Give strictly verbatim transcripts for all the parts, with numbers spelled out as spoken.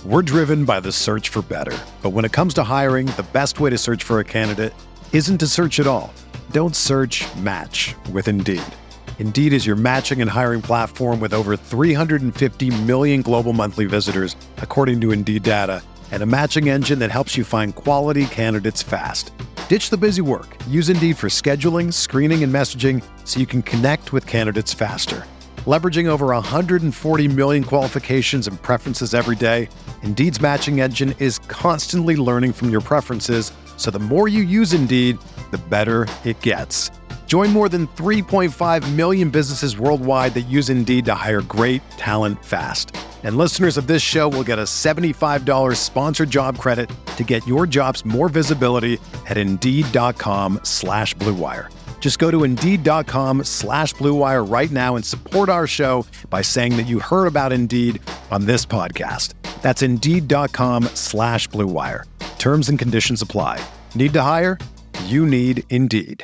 We're driven by the search for better. But when it comes to hiring, the best way to search for a candidate isn't to search at all. Don't search, match with Indeed. Indeed is your matching and hiring platform with over three hundred fifty million global monthly visitors, according to Indeed data, and a matching engine that helps you find quality candidates fast. Ditch the busy work. Use Indeed for scheduling, screening, and messaging so you can connect with candidates faster. Leveraging over one hundred forty million qualifications and preferences every day, Indeed's matching engine is constantly learning from your preferences, so the more you use Indeed, the better it gets. Join more than three point five million businesses worldwide that use Indeed to hire great talent fast. And listeners of this show will get a seventy-five dollars sponsored job credit to get your jobs more visibility at Indeed.com slash Blue Wire. Just go to Indeed.com slash Blue Wire right now and support our show by saying that you heard about Indeed on this podcast. That's Indeed.com slash Blue Wire. Terms and conditions apply. Need to hire? You need Indeed.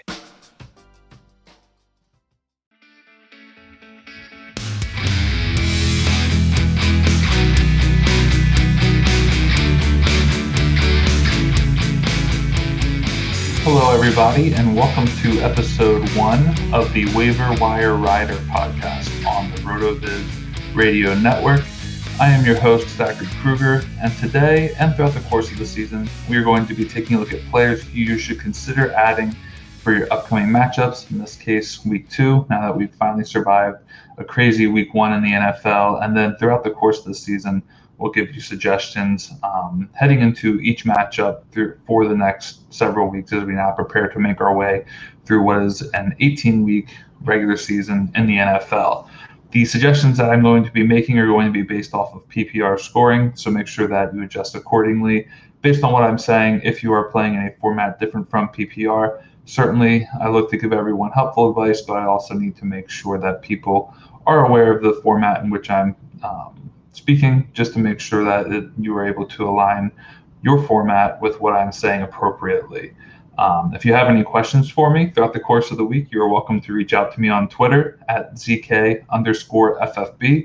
Hello, everybody, and welcome to episode one of the Waiver Wire Rider podcast on the RotoViz Radio Network. I am your host, Zachary Kruger, and today and throughout the course of the season, we are going to be taking a look at players you should consider adding for your upcoming matchups, in this case, week two, now that we've finally survived a crazy week one in the N F L, and then throughout the course of the season, we'll give you suggestions um, heading into each matchup through, for the next several weeks as we now prepare to make our way through what is an eighteen-week regular season in the N F L. The suggestions that I'm going to be making are going to be based off of P P R scoring, so make sure that you adjust accordingly. Based on what I'm saying, if you are playing in a format different from P P R, certainly I look to give everyone helpful advice, but I also need to make sure that people are aware of the format in which I'm um, speaking, just to make sure that it, you are able to align your format with what I'm saying appropriately. Um, if you have any questions for me throughout the course of the week, you're welcome to reach out to me on Twitter at Z K underscore F F B.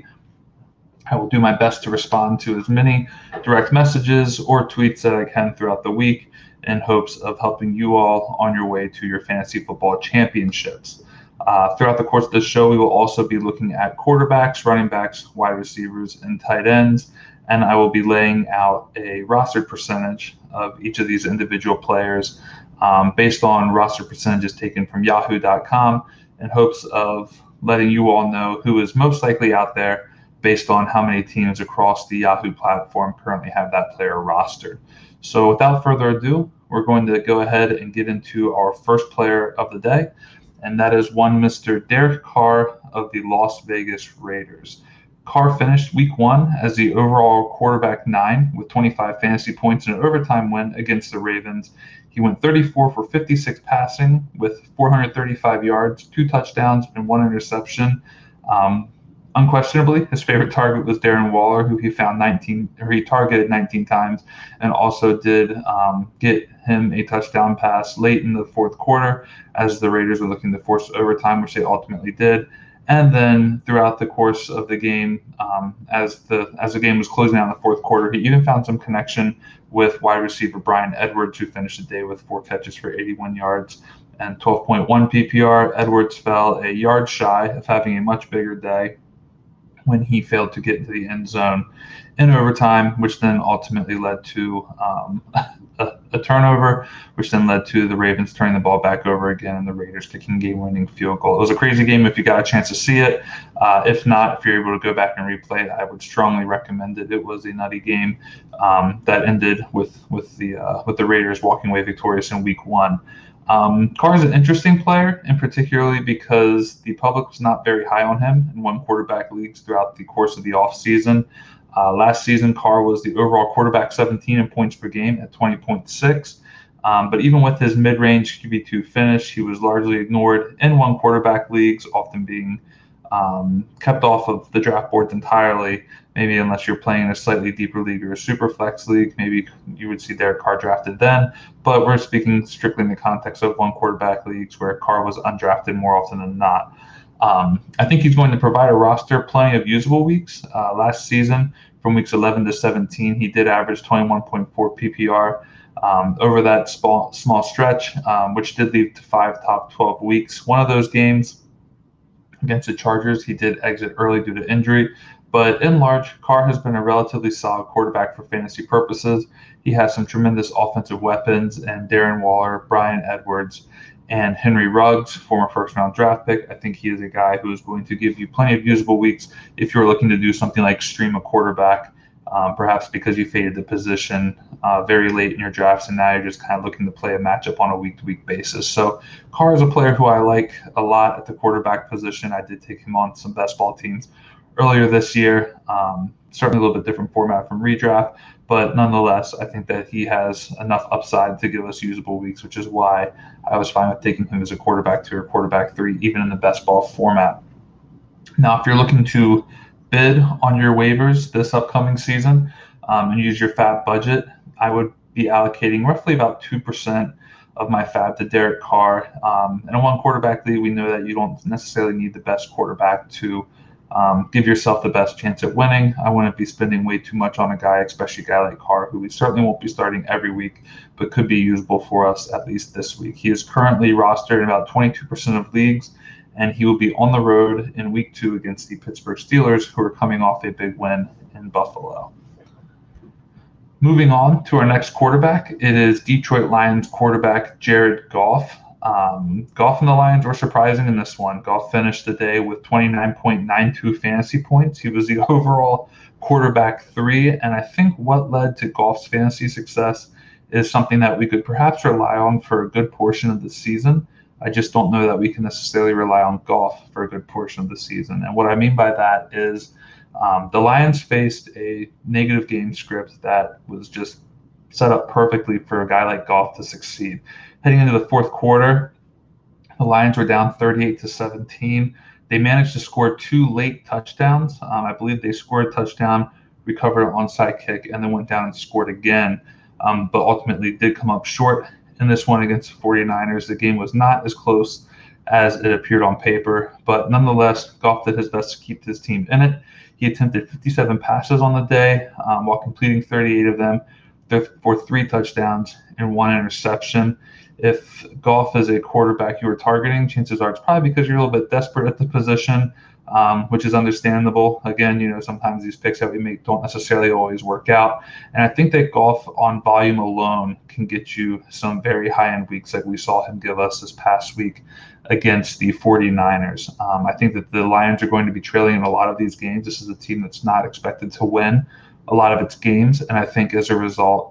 I will do my best to respond to as many direct messages or tweets that I can throughout the week in hopes of helping you all on your way to your fantasy football championships. Uh, throughout the course of this show, we will also be looking at quarterbacks, running backs, wide receivers, and tight ends, and I will be laying out a roster percentage of each of these individual players um, based on roster percentages taken from Yahoo dot com in hopes of letting you all know who is most likely out there based on how many teams across the Yahoo platform currently have that player rostered. So without further ado, we're going to go ahead and get into our first player of the day, and that is one Mister Derek Carr of the Las Vegas Raiders. Carr finished week one as the overall quarterback nine with twenty-five fantasy points in an overtime win against the Ravens. He went thirty-four for fifty-six passing with four hundred thirty-five yards, two touchdowns, and one interception. Um, unquestionably, his favorite target was Darren Waller, who he found nineteen, or he targeted nineteen times, and also did um, get him a touchdown pass late in the fourth quarter as the Raiders were looking to force overtime, which they ultimately did. And then throughout the course of the game, um, as the as the game was closing out in the fourth quarter, he even found some connection with wide receiver Bryan Edwards, who finished the day with four catches for eighty-one yards and twelve point one P P R. Edwards fell a yard shy of having a much bigger day when he failed to get into the end zone in overtime, which then ultimately led to um, a, a turnover, which then led to the Ravens turning the ball back over again and the Raiders kicking game-winning field goal. It was a crazy game if you got a chance to see it. Uh, if not, if you're able to go back and replay it, I would strongly recommend it. It was a nutty game um, that ended with with the uh, with the Raiders walking away victorious in week one. Um, Carr is an interesting player, and particularly because the public was not very high on him in one quarterback leagues throughout the course of the offseason. Uh, last season, Carr was the overall quarterback seventeen in points per game at twenty point six. Um, but even with his mid-range Q B two finish, he was largely ignored in one quarterback leagues, often being um, kept off of the draft boards entirely. Maybe unless you're playing in a slightly deeper league or a super flex league, maybe you would see Derek Carr drafted then. But we're speaking strictly in the context of one quarterback leagues where Carr was undrafted more often than not. Um, I think he's going to provide a roster plenty of usable weeks. Uh, last season, from weeks eleven to seventeen, he did average twenty-one point four P P R um, over that small, small stretch, um, which did lead to five top twelve weeks. One of those games against the Chargers, he did exit early due to injury. But in large, Carr has been a relatively solid quarterback for fantasy purposes. He has some tremendous offensive weapons, and Darren Waller, Bryan Edwards, and Henry Ruggs, former first-round draft pick. I think he is a guy who is going to give you plenty of usable weeks if you're looking to do something like stream a quarterback, um, perhaps because you faded the position uh, very late in your drafts, and now you're just kind of looking to play a matchup on a week-to-week basis. So Carr is a player who I like a lot at the quarterback position. I did take him on some best ball teams earlier this year, um, certainly a little bit different format from redraft, but nonetheless, I think that he has enough upside to give us usable weeks, which is why I was fine with taking him as a quarterback two or quarterback three, even in the best ball format. Now, if you're looking to bid on your waivers this upcoming season um, and use your fab budget, I would be allocating roughly about two percent of my fab to Derek Carr. Um, in a one quarterback league, we know that you don't necessarily need the best quarterback to Um, give yourself the best chance at winning. I wouldn't be spending way too much on a guy, especially a guy like Carr, who we certainly won't be starting every week, but could be usable for us at least this week. He is currently rostered in about twenty-two percent of leagues, and he will be on the road in week two against the Pittsburgh Steelers, who are coming off a big win in Buffalo. Moving on to our next quarterback, it is Detroit Lions quarterback Jared Goff. Um, Goff and the Lions were surprising in this one. Goff finished the day with twenty-nine point nine two fantasy points. He was the overall quarterback three, and I think what led to Goff's fantasy success is something that we could perhaps rely on for a good portion of the season. I just don't know that we can necessarily rely on Goff for a good portion of the season. And what I mean by that is um, the Lions faced a negative game script that was just set up perfectly for a guy like Goff to succeed. Heading into the fourth quarter, the Lions were down thirty-eight to seventeen. They managed to score two late touchdowns. Um, I believe they scored a touchdown, recovered an onside kick, and then went down and scored again, um, but ultimately did come up short in this one against the 49ers. The game was not as close as it appeared on paper, but nonetheless, Goff did his best to keep his team in it. He attempted fifty-seven passes on the day um, while completing thirty-eight of them for three touchdowns and one interception. If Goff is a quarterback you are targeting, chances are it's probably because you're a little bit desperate at the position, um, which is understandable. Again, you know, sometimes these picks that we make don't necessarily always work out. And I think that Goff on volume alone can get you some very high-end weeks like we saw him give us this past week against the 49ers. Um, I think that the Lions are going to be trailing in a lot of these games. This is a team that's not expected to win a lot of its games. And I think as a result,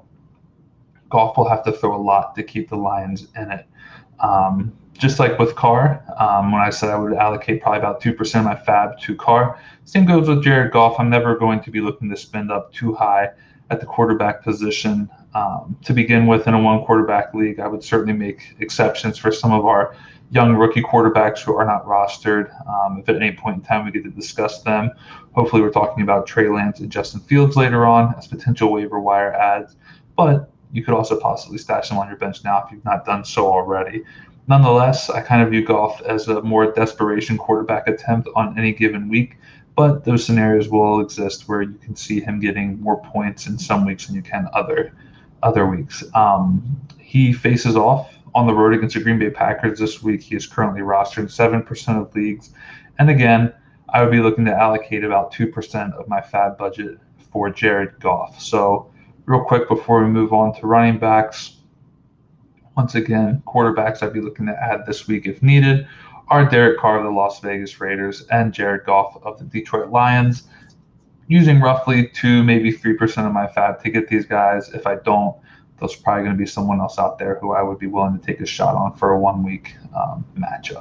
Goff will have to throw a lot to keep the Lions in it. Um, just like with Carr, um, when I said I would allocate probably about two percent of my fab to Carr, same goes with Jared Goff. I'm never going to be looking to spend up too high at the quarterback position. Um, to begin with, in a one quarterback league, I would certainly make exceptions for some of our young rookie quarterbacks who are not rostered. Um, if at any point in time we get to discuss them, hopefully we're talking about Trey Lance and Justin Fields later on as potential waiver wire adds. But you could also possibly stash them on your bench now if you've not done so already. Nonetheless, I kind of view Goff as a more desperation quarterback attempt on any given week, but those scenarios will exist where you can see him getting more points in some weeks than you can other other weeks. Um, he faces off on the road against the Green Bay Packers this week. He is currently rostered in seven percent of leagues. And again, I would be looking to allocate about two percent of my fab budget for Jared Goff. So real quick before we move on to running backs, once again, quarterbacks I'd be looking to add this week if needed are Derek Carr of the Las Vegas Raiders and Jared Goff of the Detroit Lions, using roughly two, maybe three percent of my fab to get these guys. If I don't, there's probably going to be someone else out there who I would be willing to take a shot on for a one-week um, matchup.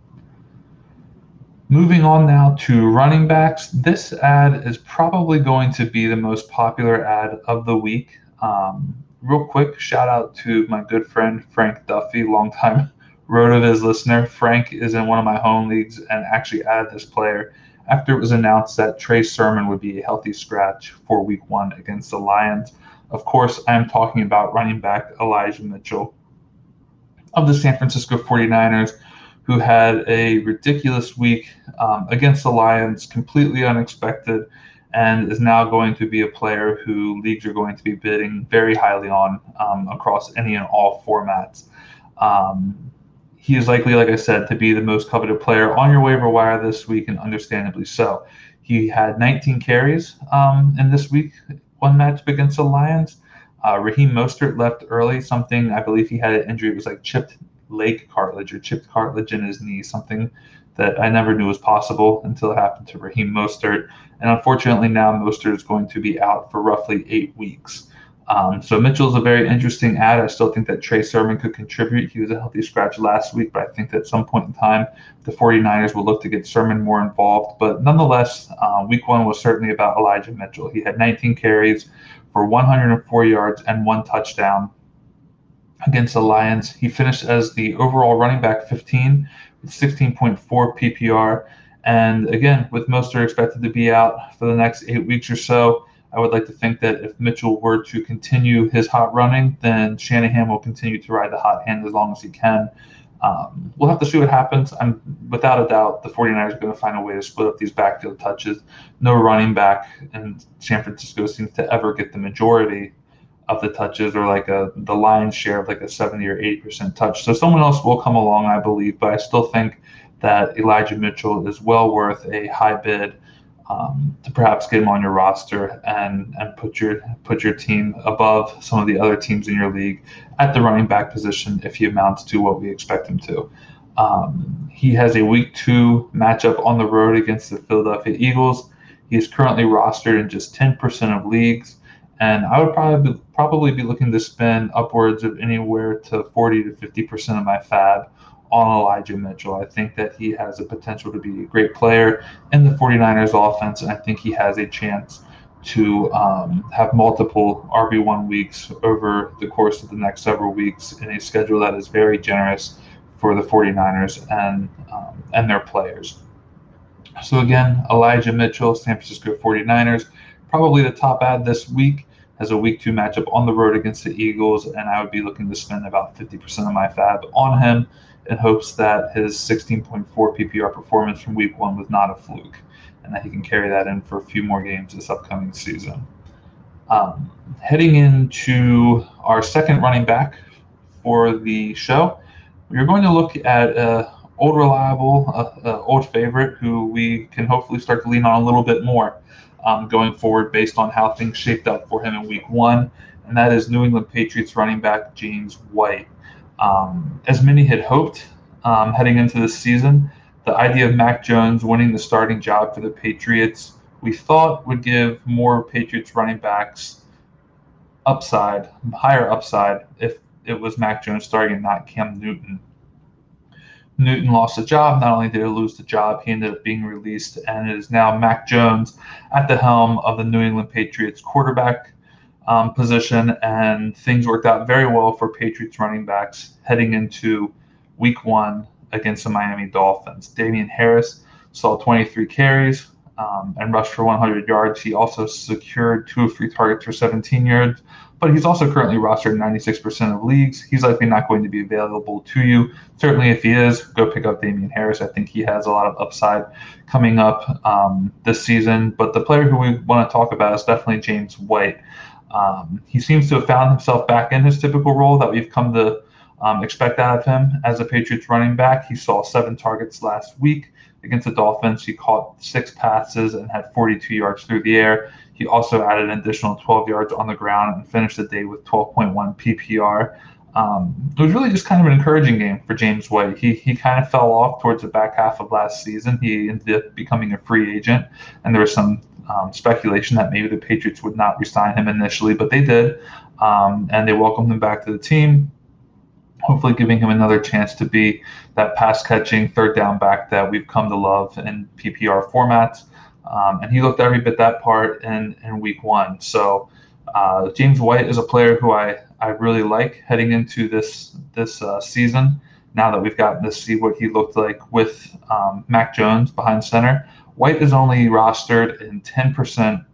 Moving on now to running backs. This ad is probably going to be the most popular ad of the week. Um, real quick, shout out to my good friend Frank Duffy, longtime RotoViz listener. Frank is in one of my home leagues and actually added this player after it was announced that Trey Sermon would be a healthy scratch for week one against the Lions. Of course, I am talking about running back Elijah Mitchell of the San Francisco 49ers, who had a ridiculous week um, against the Lions, completely unexpected. and is now going to be a player who leagues are going to be bidding very highly on um, across any and all formats. Um, he is likely, like I said, to be the most coveted player on your waiver wire this week, and understandably so. He had nineteen carries um, in this week, one matchup against the Lions. Uh, Raheem Mostert left early, something I believe he had an injury. It was like chipped leg cartilage or chipped cartilage in his knee, something that I never knew was possible until it happened to Raheem Mostert. And unfortunately now Mostert is going to be out for roughly eight weeks. Um, so Mitchell's a very interesting add. I still think that Trey Sermon could contribute. He was a healthy scratch last week, but I think that at some point in time, the 49ers will look to get Sermon more involved. But nonetheless, uh, week one was certainly about Elijah Mitchell. He had nineteen carries for one hundred four yards and one touchdown against the Lions. He finished as the overall running back fifteen with sixteen point four P P R. And again, with Mostert expected to be out for the next eight weeks or so, I would like to think that if Mitchell were to continue his hot running, then Shanahan will continue to ride the hot hand as long as he can. Um, we'll have to see what happens. I'm without a doubt the 49ers are going to find a way to split up these backfield touches. No running back in San Francisco seems to ever get the majority of the touches, or like a the lion's share of like a seventy or eighty percent touch. So someone else will come along, I believe, but I still think that Elijah Mitchell is well worth a high bid um, to perhaps get him on your roster and and put your put your team above some of the other teams in your league at the running back position if he amounts to what we expect him to. Um, he has a week two matchup on the road against the Philadelphia Eagles. He is currently rostered in just ten percent of leagues, and I would probably probably be looking to spend upwards of anywhere to forty to fifty percent of my fab on Elijah Mitchell. I think that he has a potential to be a great player in the 49ers offense, and I think he has a chance to um, have multiple R B one weeks over the course of the next several weeks in a schedule that is very generous for the 49ers and um, and their players. So again, Elijah Mitchell, San Francisco 49ers, probably the top ad this week, has a week two matchup on the road against the Eagles, and I would be looking to spend about fifty percent of my fab on him in hopes that his sixteen point four P P R performance from week one was not a fluke, and that he can carry that in for a few more games this upcoming season. Um, heading into our second running back for the show, we're going to look at an old reliable, uh, uh, old favorite who we can hopefully start to lean on a little bit more um, going forward based on how things shaped up for him in week one, and that is New England Patriots running back James White. Um, as many had hoped um, heading into this season, the idea of Mac Jones winning the starting job for the Patriots, we thought would give more Patriots running backs upside, higher upside, if it was Mac Jones starting and not Cam Newton. Newton lost the job. Not only did he lose the job, he ended up being released, and it is now Mac Jones at the helm of the New England Patriots quarterback Um, position, and things worked out very well for Patriots running backs heading into week one against the Miami Dolphins. Damian Harris saw twenty-three carries um, and rushed for one hundred yards. He also secured two of three targets for seventeen yards, but he's also currently rostered in ninety-six percent of leagues. He's likely not going to be available to you. Certainly if he is, go pick up Damian Harris. I think he has a lot of upside coming up um, this season, but the player who we want to talk about is definitely James White. Um, he seems to have found himself back in his typical role that we've come to um, expect out of him as a Patriots running back. He saw seven targets last week against the Dolphins. He caught six passes and had forty-two yards through the air. He also added an additional twelve yards on the ground and finished the day with twelve point one P P R. Um, it was really just kind of an encouraging game for James White. He he kind of fell off towards the back half of last season. He ended up becoming a free agent, and there was some Um, speculation that maybe the Patriots would not re-sign him initially, but they did, um, and they welcomed him back to the team, hopefully giving him another chance to be that pass-catching third down back that we've come to love in P P R formats, um, and he looked every bit that part in, in week one. So uh, James White is a player who I, I really like heading into this, this uh, season, now that we've gotten to see what he looked like with um, Mac Jones behind center. White is only rostered in ten percent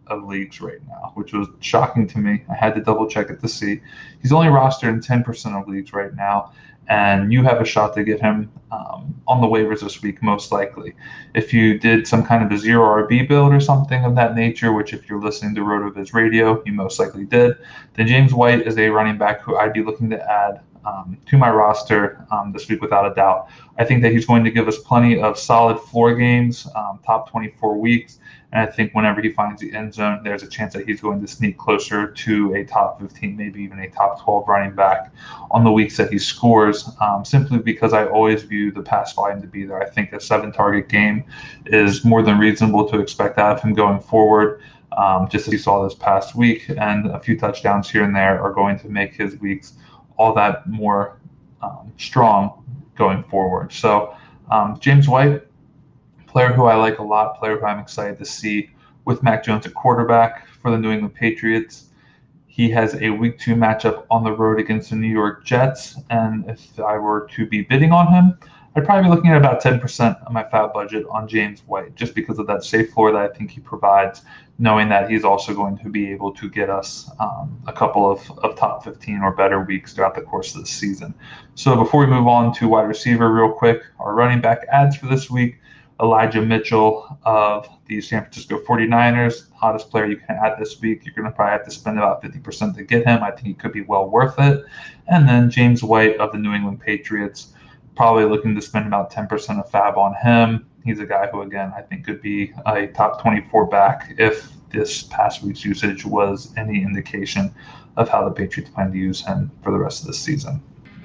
of leagues right now, which was shocking to me. I had to double check it to see. He's only rostered in ten percent of leagues right now, and you have a shot to get him um, on the waivers this week, most likely. If you did some kind of a zero R B build or something of that nature, which if you're listening to RotoViz Radio, you most likely did, then James White is a running back who I'd be looking to add um, to my roster um, this week without a doubt. I think that he's going to give us plenty of solid floor games, um, top twenty-four weeks, and I think whenever he finds the end zone, there's a chance that he's going to sneak closer to a top fifteen, maybe even a top twelve running back on the weeks that he scores, um, simply because I always view the pass volume to be there. I think a seven-target game is more than reasonable to expect out of him going forward, um, just as you saw this past week, and a few touchdowns here and there are going to make his weeks all that more um, strong going forward. So um, James White, player who I like a lot, player who I'm excited to see with Mac Jones at quarterback for the New England Patriots. He has a week two matchup on the road against the New York Jets, and if I were to be bidding on him, I'd probably be looking at about ten percent of my fab budget on James White, just because of that safe floor that I think he provides, knowing that he's also going to be able to get us um, a couple of, of top fifteen or better weeks throughout the course of the season. So before we move on to wide receiver real quick, our running back ads for this week: Elijah Mitchell of the San Francisco forty-niners, hottest player you can add this week. You're going to probably have to spend about fifty percent to get him. I think he could be well worth it. And then James White of the New England Patriots, probably looking to spend about ten percent of fab on him. He's a guy who, again, I think could be a top twenty-four back if this past week's usage was any indication of how the Patriots plan to use him for the rest of the season.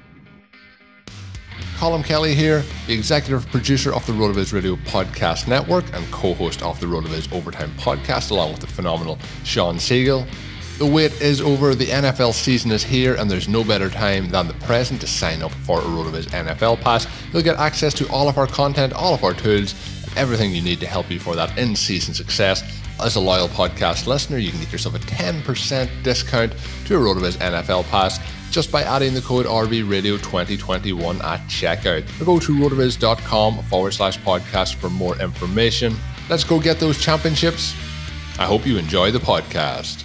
Colm Kelly here, the executive producer of the RotoViz Radio Podcast Network and co-host of the RotoViz Overtime Podcast, along with the phenomenal Sean Siegel. The wait is over, the N F L season is here, and there's no better time than the present to sign up for a RotoViz N F L Pass. You'll get access to all of our content, all of our tools, and everything you need to help you for that in-season success. As a loyal podcast listener, you can get yourself a ten percent discount to a RotoViz N F L Pass just by adding the code R V Radio twenty twenty-one at checkout. Or go to rotoviz.com forward slash podcast for more information. Let's go get those championships. I hope you enjoy the podcast.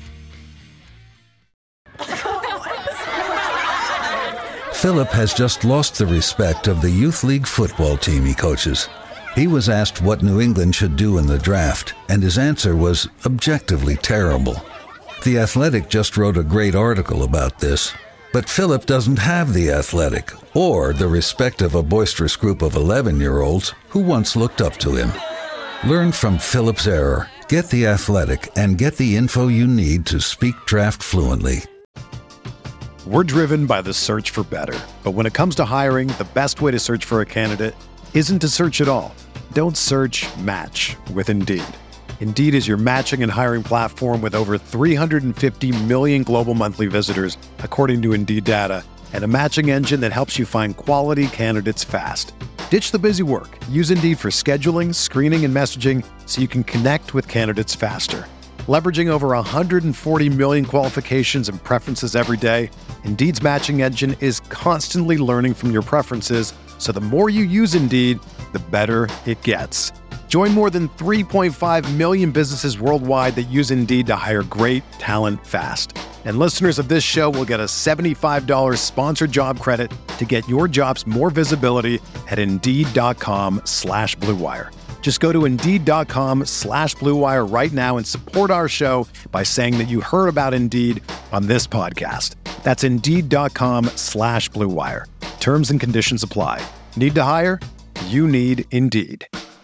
Philip has just lost the respect of the youth league football team he coaches. He was asked what New England should do in the draft, and his answer was objectively terrible. The Athletic just wrote a great article about this, but Philip doesn't have The Athletic or the respect of a boisterous group of eleven-year-olds who once looked up to him. Learn from Philip's error, get The Athletic, and get the info you need to speak draft fluently. We're driven by the search for better. But when it comes to hiring, the best way to search for a candidate isn't to search at all. Don't search, match with Indeed. Indeed is your matching and hiring platform with over three hundred fifty million global monthly visitors, according to Indeed data, and a matching engine that helps you find quality candidates fast. Ditch the busy work. Use Indeed for scheduling, screening, and messaging so you can connect with candidates faster. Leveraging over one hundred forty million qualifications and preferences every day, Indeed's matching engine is constantly learning from your preferences, so the more you use Indeed, the better it gets. Join more than three point five million businesses worldwide that use Indeed to hire great talent fast. And listeners of this show will get a seventy-five dollars sponsored job credit to get your jobs more visibility at Indeed.com slash Blue Wire. Just go to Indeed.com slash Blue Wire right now and support our show by saying that you heard about Indeed on this podcast. That's Indeed.com slash Blue Wire. Terms and conditions apply. Need to hire? You need Indeed.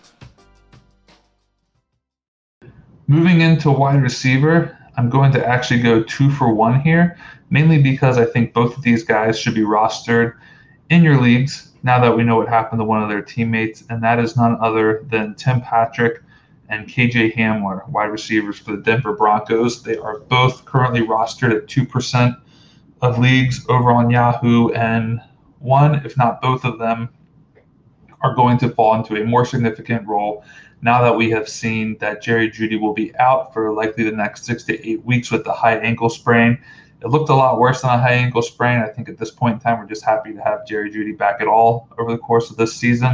Moving into wide receiver, I'm going to actually go two for one here, mainly because I think both of these guys should be rostered in your leagues now that we know what happened to one of their teammates, and that is none other than Tim Patrick and K J Hamler, wide receivers for the Denver Broncos. They are both currently rostered at two percent of leagues over on Yahoo, and one, if not both of them, are going to fall into a more significant role now that we have seen that Jerry Jeudy will be out for likely the next six to eight weeks with the high ankle sprain. It looked a lot worse than a high ankle sprain. I think at this point in time, we're just happy to have Jerry Jeudy back at all over the course of this season.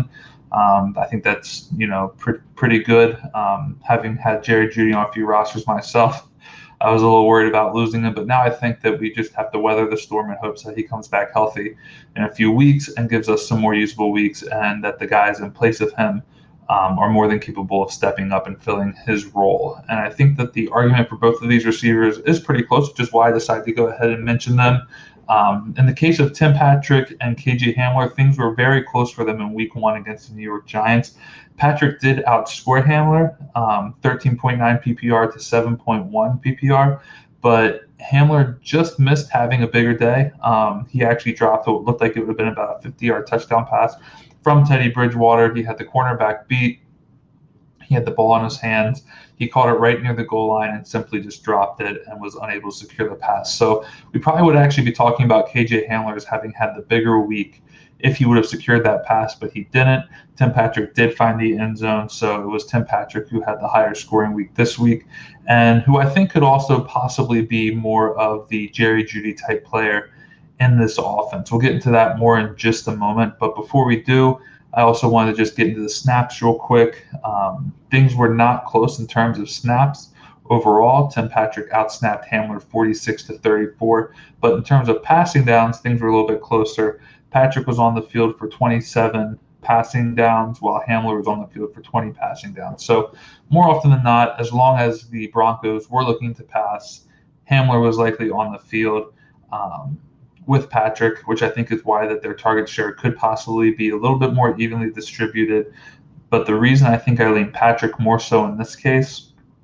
Um, I think that's, you know, pre- pretty good. Um, having had Jerry Jeudy on a few rosters myself, I was a little worried about losing him, but now I think that we just have to weather the storm in hopes that he comes back healthy in a few weeks and gives us some more usable weeks, and that the guys in place of him um, are more than capable of stepping up and filling his role. And I think that the argument for both of these receivers is pretty close, which is why I decided to go ahead and mention them. Um, in the case of Tim Patrick and K J Hamler, things were very close for them in week one against the New York Giants. Patrick did outscore Hamler, um, thirteen point nine P P R to seven point one P P R, but Hamler just missed having a bigger day. Um, he actually dropped what looked like it would have been about a fifty-yard touchdown pass from Teddy Bridgewater. He had the cornerback beat. He had the ball in his hands. He caught it right near the goal line and simply just dropped it and was unable to secure the pass. So we probably would actually be talking about K J Hamler as having had the bigger week if he would have secured that pass, but he didn't. Tim Patrick did find the end zone, so it was Tim Patrick who had the higher scoring week this week, and who I think could also possibly be more of the Jerry Jeudy type player in this offense. We'll get into that more in just a moment, but before we do, I also wanted to just get into the snaps real quick. Um, things were not close in terms of snaps. Overall, Tim Patrick outsnapped Hamler forty-six to thirty-four, but in terms of passing downs, things were a little bit closer. Patrick was on the field for twenty-seven passing downs, while Hamler was on the field for twenty passing downs. So more often than not, as long as the Broncos were looking to pass, Hamler was likely on the field um, with Patrick, which I think is why that their target share could possibly be a little bit more evenly distributed. But the reason I think I lean Patrick more so in this case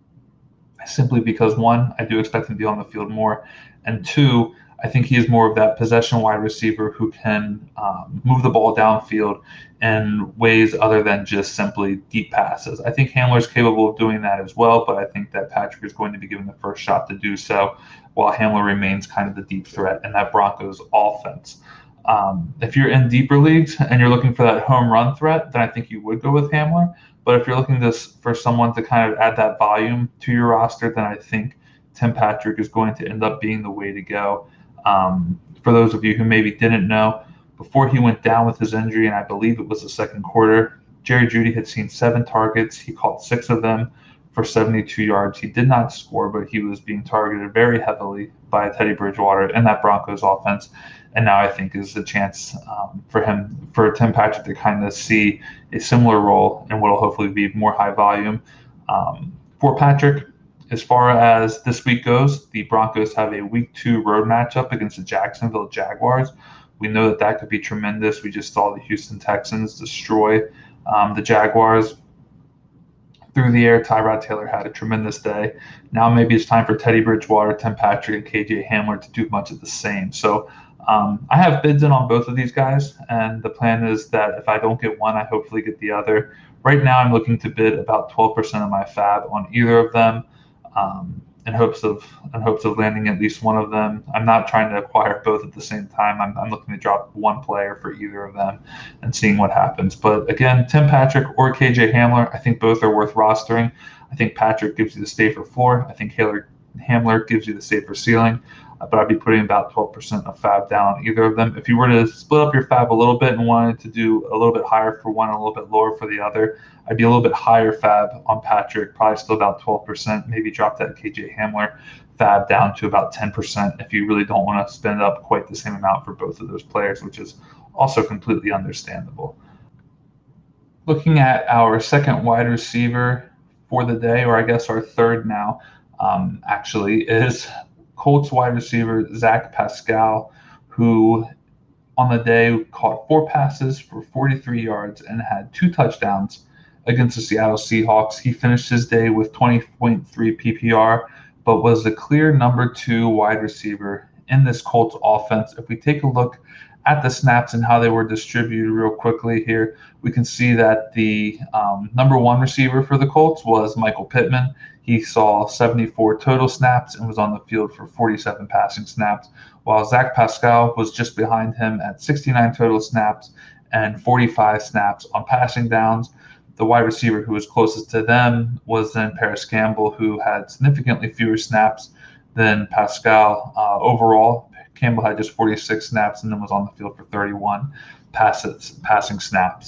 is simply because, one, I do expect him to be on the field more, and two, I think he is more of that possession wide receiver who can um, move the ball downfield in ways other than just simply deep passes. I think Hamler is capable of doing that as well, but I think that Patrick is going to be given the first shot to do so, while Hamler remains kind of the deep threat in that Broncos offense. Um, if you're in deeper leagues and you're looking for that home run threat, then I think you would go with Hamler. But if you're looking to, for someone to kind of add that volume to your roster, then I think Tim Patrick is going to end up being the way to go. Um, for those of you who maybe didn't know, before he went down with his injury, and I believe it was the second quarter, Jerry Jeudy had seen seven targets. He caught six of them for seventy-two yards. He did not score, but he was being targeted very heavily by Teddy Bridgewater and that Broncos offense. And now I think is the chance um, for him, for Tim Patrick to kind of see a similar role in what will hopefully be more high volume. Um, for Patrick, as far as this week goes, the Broncos have a week two road matchup against the Jacksonville Jaguars. We know that that could be tremendous. We just saw the Houston Texans destroy um, the Jaguars through the air. Tyrod Taylor had a tremendous day. Now maybe it's time for Teddy Bridgewater, Tim Patrick, and K J Hamler to do much of the same. So um, I have bids in on both of these guys, and the plan is that if I don't get one, I hopefully get the other. Right now I'm looking to bid about twelve percent of my fab on either of them. Um, in hopes of in hopes of landing at least one of them. I'm not trying to acquire both at the same time. I'm, I'm looking to drop one player for either of them and seeing what happens. But again, Tim Patrick or K J Hamler, I think both are worth rostering. I think Patrick gives you the safer floor. I think Hamler, Hamler gives you the safer ceiling. Uh, but I'd be putting about twelve percent of fab down on either of them. If you were to split up your fab a little bit and wanted to do a little bit higher for one and a little bit lower for the other, I'd be a little bit higher fab on Patrick, probably still about twelve percent, maybe drop that K J Hamler fab down to about ten percent if you really don't want to spend up quite the same amount for both of those players, which is also completely understandable. Looking at our second wide receiver for the day, or I guess our third now, um, actually, is Colts wide receiver Zach Pascal, who on the day caught four passes for forty-three yards and had two touchdowns against the Seattle Seahawks. He finished his day with twenty point three P P R, but was the clear number two wide receiver in this Colts offense. If we take a look at the snaps and how they were distributed real quickly here, we can see that the um, number one receiver for the Colts was Michael Pittman. He saw seventy-four total snaps and was on the field for forty-seven passing snaps, while Zach Pascal was just behind him at sixty-nine total snaps and forty-five snaps on passing downs. The wide receiver who was closest to them was then Paris Campbell, who had significantly fewer snaps than Pascal. Uh, overall, Campbell had just forty-six snaps and then was on the field for thirty-one passes, passing snaps.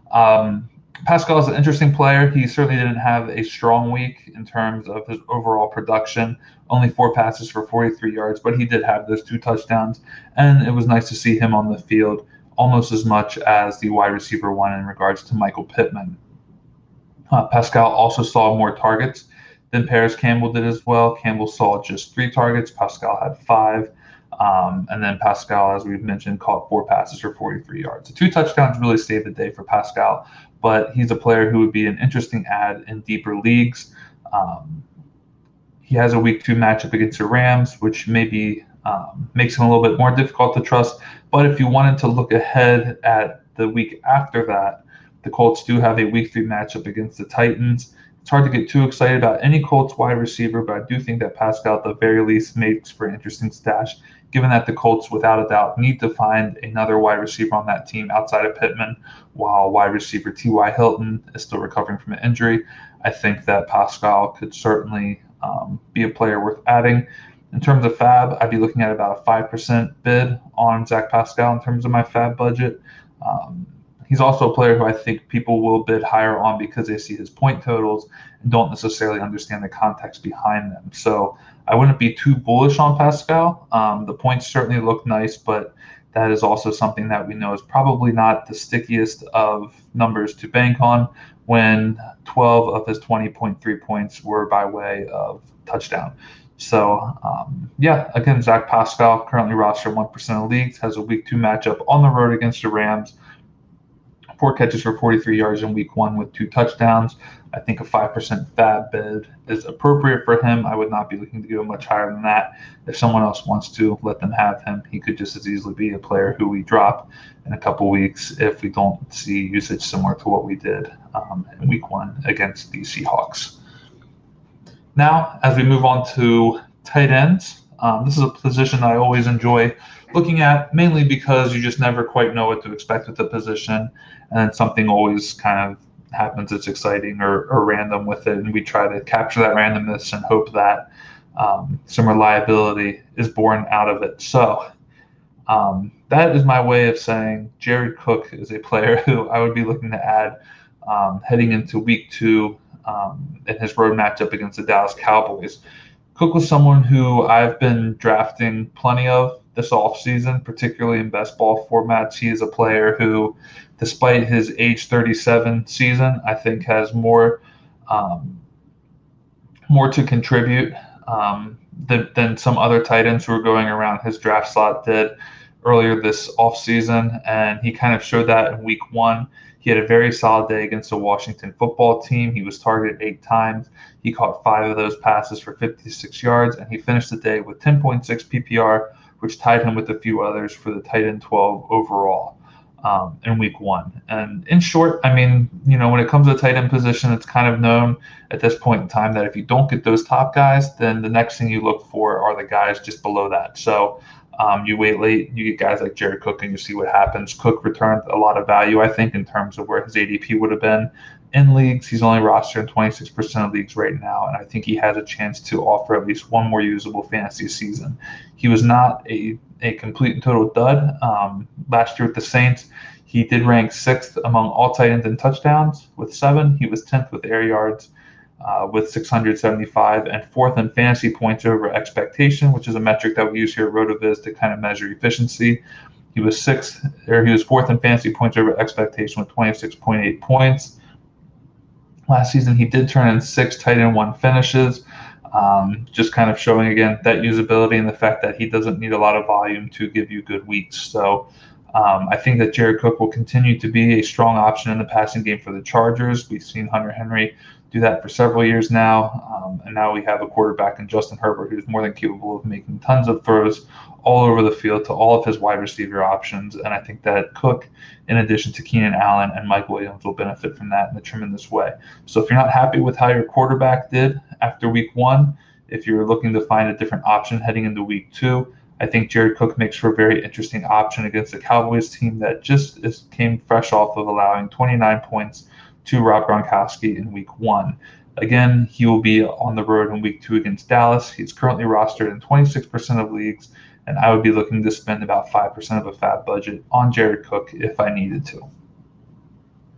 Um, Pascal is an interesting player. He certainly didn't have a strong week in terms of his overall production. Only four passes for forty-three yards, but he did have those two touchdowns, and it was nice to see him on the field almost as much as the wide receiver one in regards to Michael Pittman. Uh, Pascal also saw more targets than Paris Campbell did as well. Campbell saw just three targets. Pascal had five. Um, and then Pascal, as we've mentioned, caught four passes for forty-three yards. The two touchdowns really saved the day for Pascal, but he's a player who would be an interesting add in deeper leagues. Um, he has a week two matchup against the Rams, which maybe um, makes him a little bit more difficult to trust. But if you wanted to look ahead at the week after that, the Colts do have a week three matchup against the Titans. It's hard to get too excited about any Colts wide receiver, but I do think that Pascal, at the very least, makes for an interesting stash, given that the Colts, without a doubt, need to find another wide receiver on that team outside of Pittman, while wide receiver T Y. Hilton is still recovering from an injury. I think that Pascal could certainly um, be a player worth adding. In terms of fab, I'd be looking at about a five percent bid on Zach Pascal in terms of my fab budget. Um, He's also a player who I think people will bid higher on because they see his point totals and don't necessarily understand the context behind them. So I wouldn't be too bullish on Pascal. Um, the points certainly look nice, but that is also something that we know is probably not the stickiest of numbers to bank on when twelve of his twenty point three points were by way of touchdown. So, um, yeah, again, Zach Pascal, currently rostered one percent of leagues, has a week two matchup on the road against the Rams. Four catches for forty-three yards in week one with two touchdowns. I think a five percent fab bid is appropriate for him. I would not be looking to go much higher than that. If someone else wants to, let them have him. He could just as easily be a player who we drop in a couple weeks if we don't see usage similar to what we did um, in week one against the Seahawks. Now, as we move on to tight ends, um, this is a position I always enjoy looking at, mainly because you just never quite know what to expect with the position, and then something always kind of happens that's exciting or, or random with it, and we try to capture that randomness and hope that um, some reliability is born out of it. So um, that is my way of saying Jared Cook is a player who I would be looking to add um, heading into week two um, in his road matchup against the Dallas Cowboys. Cook was someone who I've been drafting plenty of this offseason, particularly in best ball formats. He is a player who, despite his age thirty-seven season, I think has more um, more to contribute um, than, than some other tight ends who were going around his draft slot did earlier this offseason, and he kind of showed that in week one. He had a very solid day against the Washington football team. He was targeted eight times. He caught five of those passes for fifty-six yards, and he finished the day with ten point six P P R, which tied him with a few others for the tight end twelve overall um, in week one. And in short, I mean, you know, when it comes to the tight end position, it's kind of known at this point in time that if you don't get those top guys, then the next thing you look for are the guys just below that. So um, you wait late, you get guys like Jared Cook, and you see what happens. Cook returned a lot of value, I think, in terms of where his A D P would have been in leagues. He's only rostered in twenty-six percent of leagues right now, and I think he has a chance to offer at least one more usable fantasy season. He was not a, a complete and total dud. Um, last year with the Saints, he did rank sixth among all tight ends in touchdowns with seven. He was tenth with air yards uh, with six hundred seventy-five, and fourth in fantasy points over expectation, which is a metric that we use here at RotoViz to kind of measure efficiency. He was sixth, or he was fourth in fantasy points over expectation with twenty-six point eight points. Last season, he did turn in six tight end one finishes, um, just kind of showing, again, that usability and the fact that he doesn't need a lot of volume to give you good weeks. So um, I think that Jared Cook will continue to be a strong option in the passing game for the Chargers. We've seen Hunter Henry do that for several years now, um, and now we have a quarterback in Justin Herbert who's more than capable of making tons of throws all over the field to all of his wide receiver options. And I think that Cook, in addition to Keenan Allen and Mike Williams, will benefit from that in a tremendous way. So if you're not happy with how your quarterback did after week one, if you're looking to find a different option heading into week two, I think Jared Cook makes for a very interesting option against the Cowboys team that just is, came fresh off of allowing twenty-nine points to Rob Gronkowski in week one. Again, he will be on the road in week two against Dallas. He's currently rostered in twenty-six percent of leagues, and I would be looking to spend about five percent of a fab budget on Jared Cook if I needed to.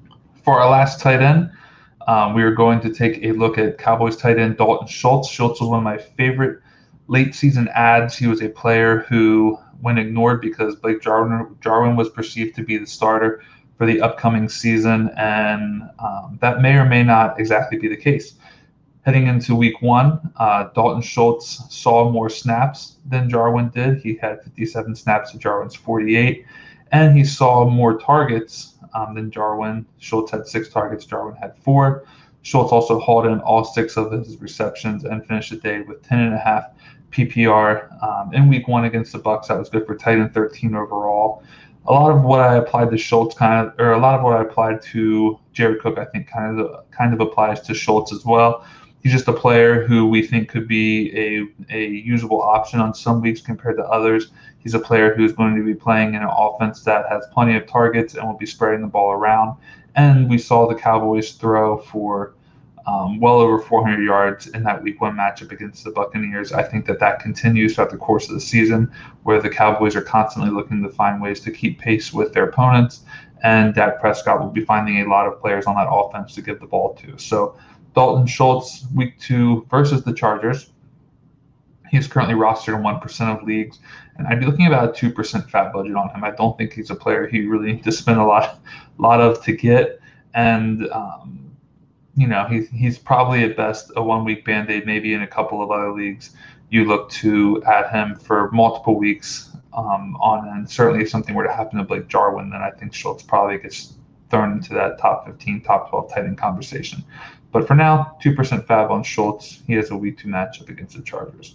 For our last tight end, um, we are going to take a look at Cowboys tight end Dalton Schultz. Schultz was one of my favorite late season ads. He was a player who, when ignored because Blake Jarwin, Jarwin was perceived to be the starter for the upcoming season, and um, that may or may not exactly be the case. Heading into week one, uh, Dalton Schultz saw more snaps than Jarwin did. He had fifty-seven snaps to Jarwin's forty-eight, and he saw more targets um, than Jarwin. Schultz had six targets, Jarwin had four. Schultz also hauled in all six of his receptions and finished the day with ten and a half P P R. Um, in week one against the Bucs, that was good for tight end thirteen overall. A lot of what I applied to Schultz kind of, or a lot of what I applied to Jared Cook, I think kind of kind of applies to Schultz as well. He's just a player who we think could be a, a usable option on some weeks compared to others. He's a player who's going to be playing in an offense that has plenty of targets and will be spreading the ball around. And we saw the Cowboys throw for um, well over four hundred yards in that week one matchup against the Buccaneers. I think that that continues throughout the course of the season, where the Cowboys are constantly looking to find ways to keep pace with their opponents. And Dak Prescott will be finding a lot of players on that offense to give the ball to. So Dalton Schultz, week two versus the Chargers. He is currently rostered in one percent of leagues, and I'd be looking at about a two percent fat budget on him. I don't think he's a player you really need to spend a lot, lot of to get. And, um, you know, he, he's probably at best a one-week Band-Aid. Maybe in a couple of other leagues you look to add him for multiple weeks um, on. And certainly if something were to happen to Blake Jarwin, then I think Schultz probably gets thrown into that top fifteen, top twelve tight end conversation. But for now, two percent fab on Schultz. He has a week two matchup against the Chargers.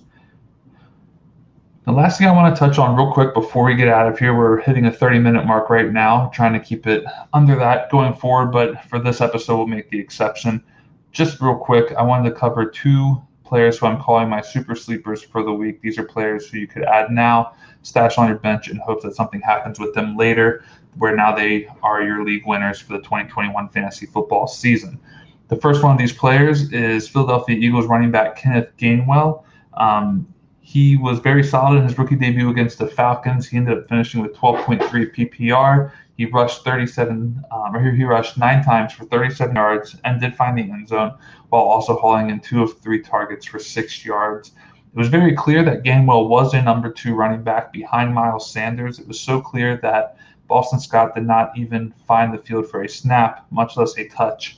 The last thing I want to touch on real quick before we get out of here, we're hitting a thirty-minute mark right now, trying to keep it under that going forward, but for this episode, we'll make the exception. Just real quick, I wanted to cover two players who I'm calling my super sleepers for the week. These are players who you could add now, stash on your bench in hopes that something happens with them later, where now they are your league winners for the twenty twenty-one fantasy football season. The first one of these players is Philadelphia Eagles running back Kenneth Gainwell. Um, he was very solid in his rookie debut against the Falcons. He ended up finishing with twelve point three P P R. He rushed thirty-seven, um, or he rushed nine times for thirty-seven yards and did find the end zone, while also hauling in two of three targets for six yards. It was very clear that Gainwell was a number two running back behind Miles Sanders. It was so clear that Boston Scott did not even find the field for a snap, much less a touch,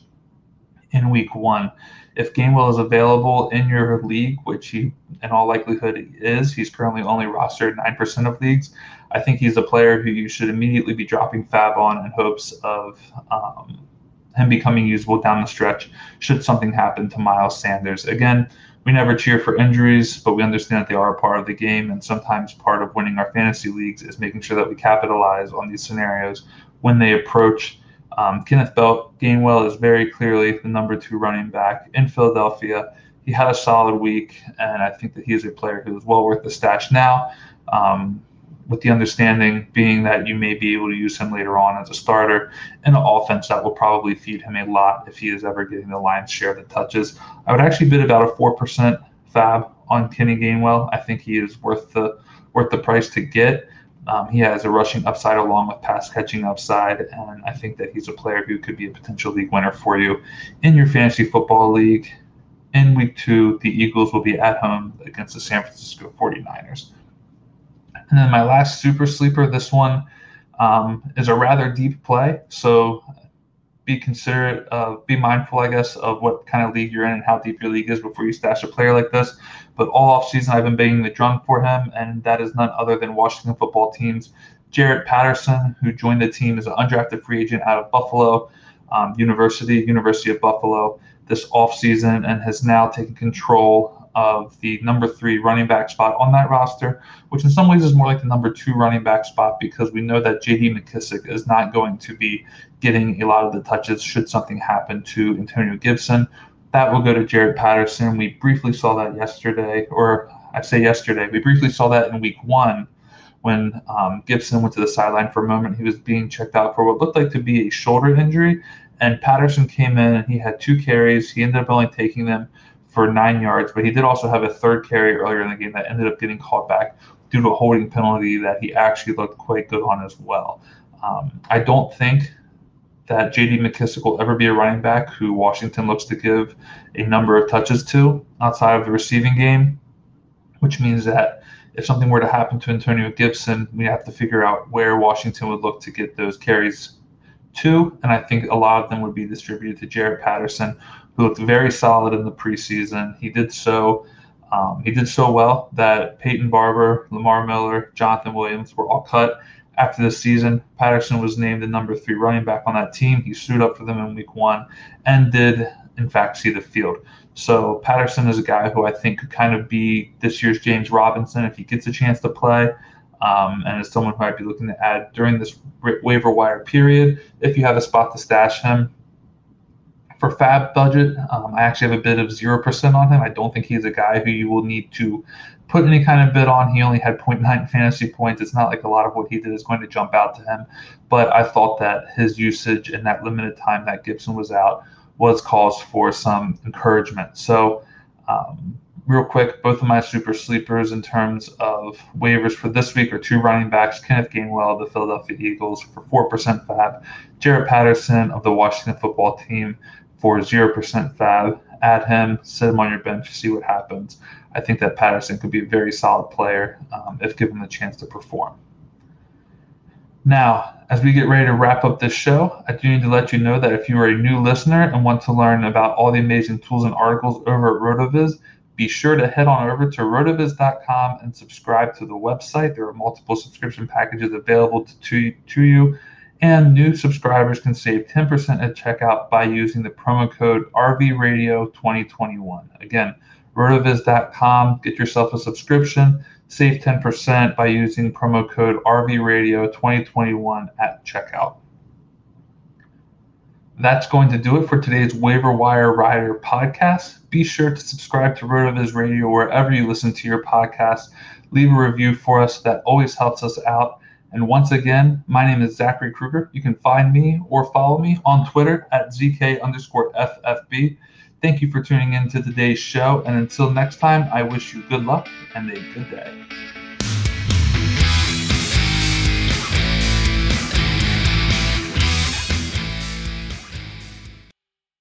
in week one. If Gainwell is available in your league, which he in all likelihood is, he's currently only rostered nine percent of leagues. I think he's a player who you should immediately be dropping fab on in hopes of um, him becoming usable down the stretch should something happen to Miles Sanders. Again, we never cheer for injuries, but we understand that they are a part of the game, and sometimes part of winning our fantasy leagues is making sure that we capitalize on these scenarios when they approach. Um, Kenneth Belt Gainwell is very clearly the number two running back in Philadelphia. He had a solid week, and I think that he is a player who is well worth the stash now, um, with the understanding being that you may be able to use him later on as a starter in an offense that will probably feed him a lot if he is ever getting the lion's share of the touches. I would actually bid about a four percent fab on Kenny Gainwell. I think he is worth the worth the price to get. Um, he has a rushing upside along with pass catching upside, and I think that he's a player who could be a potential league winner for you in your fantasy football league. In week two, the Eagles will be at home against the San Francisco forty-niners. And then my last super sleeper, this one um, is a rather deep play, so be considerate, uh, be mindful, I guess, of what kind of league you're in and how deep your league is before you stash a player like this. But all offseason, I've been banging the drum for him, and that is none other than Washington football team's Jarrett Patterson, who joined the team as an undrafted free agent out of Buffalo um, University, University of Buffalo, this offseason, and has now taken control of the number three running back spot on that roster, which in some ways is more like the number two running back spot, because we know that J D McKissic is not going to be getting a lot of the touches should something happen to Antonio Gibson. That will go to Jarrett Patterson. We briefly saw that yesterday, or I say yesterday, we briefly saw that in week one when um, Gibson went to the sideline for a moment. He was being checked out for what looked like to be a shoulder injury, and Patterson came in and he had two carries. He ended up only taking them for nine yards, but he did also have a third carry earlier in the game that ended up getting called back due to a holding penalty that he actually looked quite good on as well. Um, I don't think that J D McKissic will ever be a running back who Washington looks to give a number of touches to outside of the receiving game, which means that if something were to happen to Antonio Gibson, we have to figure out where Washington would look to get those carries to, and I think a lot of them would be distributed to Jaret Patterson, who looked very solid in the preseason. He did so um, he did so well that Peyton Barber, Lamar Miller, Jonathan Williams were all cut after the season. Patterson was named the number three running back on that team. He suited up for them in week one and did, in fact, see the field. So Patterson is a guy who I think could kind of be this year's James Robinson if he gets a chance to play, um, and is someone who I'd be looking to add during this waiver wire period if you have a spot to stash him. For fab budget, um, I actually have a bid of zero percent on him. I don't think he's a guy who you will need to put any kind of bid on. He only had zero point nine fantasy points. It's not like a lot of what he did is going to jump out to him, but I thought that his usage in that limited time that Gibson was out was cause for some encouragement. So um, real quick, both of my super sleepers in terms of waivers for this week are two running backs, Kenneth Gainwell of the Philadelphia Eagles for four percent fab, Jaret Patterson of the Washington football team for zero percent fab. Add him, sit him on your bench, see what happens. I think that Patterson could be a very solid player um, if given the chance to perform. Now, as we get ready to wrap up this show, I do need to let you know that if you are a new listener and want to learn about all the amazing tools and articles over at RotoViz, be sure to head on over to rotoviz dot com and subscribe to the website. There are multiple subscription packages available to, to, to you, and new subscribers can save ten percent at checkout by using the promo code R V Radio twenty twenty-one. Again, rotoviz dot com, get yourself a subscription. Save ten percent by using promo code R V Radio twenty twenty-one at checkout. That's going to do it for today's Waiver Wire Rider podcast. Be sure to subscribe to RotoViz Radio wherever you listen to your podcast. Leave a review for us. That always helps us out. And once again, my name is Zachary Kruger. You can find me or follow me on Twitter at Z K underscore F F B. Thank you for tuning in to today's show. And until next time, I wish you good luck and a good day.